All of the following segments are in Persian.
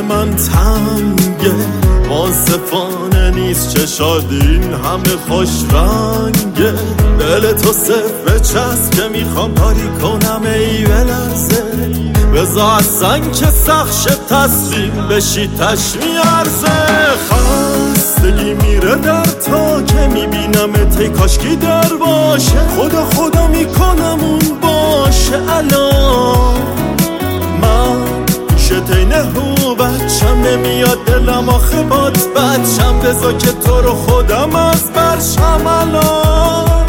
من تنگه، منصفانه نیست چشاد این همه خوش رنگه. دل تو صفر چسب که میخوام کاری کنم ای بلرزه، بزا اصلا که سخت شه تصمیم بشی تش میارزه. خستگی میره در تا که میبینم تی کاشکی در باشه، خدا میکنم اون باشه الان. من شتینه هو بچم نمیاد دلم آخه بات بچم، بزا که تو رو خودم از برشم الان.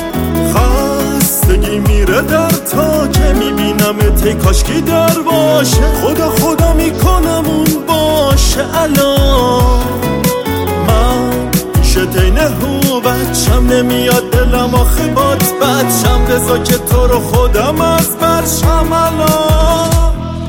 خستگی میره در تا که میبینم تی کاشکی در باشه، خدا میکنم اون باشه الان. من شتینه هو بچم نمیاد دلم آخه بات بچم، بزا که تو رو خودم از برشم الان.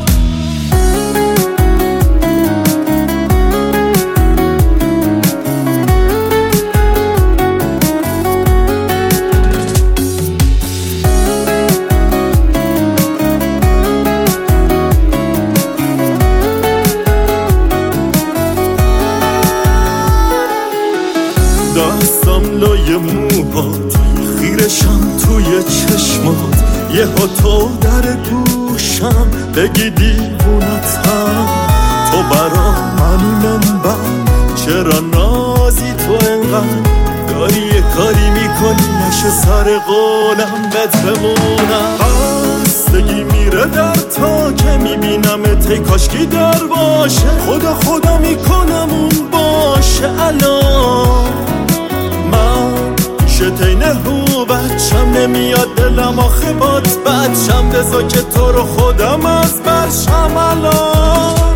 دستم لای موهات، خیرشم توی چشمات، یه ها تو در گوشم بگی دیوونتم. تو برا منی منبع، چرا نازی تو انقدر؟ داری یه کاری میکنی نشه سر قولم بهت بمونم. خستگی میره در تا که میبینم تی کاشکی در باشه، خدا میکنم اون باشه الان. من شتینه هو بچم نمیاد دلم آخه بات بچم، بزا که تو رو خودم از برشم الان.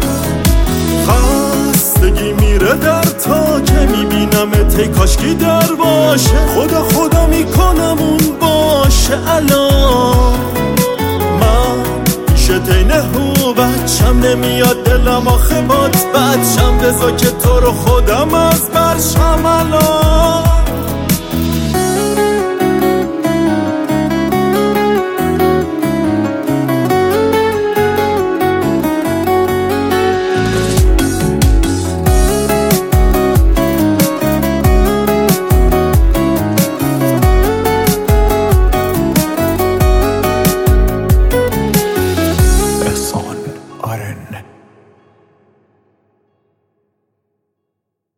خستگی میره در تا که میبینم تی کاشکی در باشه، خدا میکنم اون باشه الان. من شتینه هو بچم نمیاد دلم آخه بات بچم، بزا که تو رو خودم از برشم الان.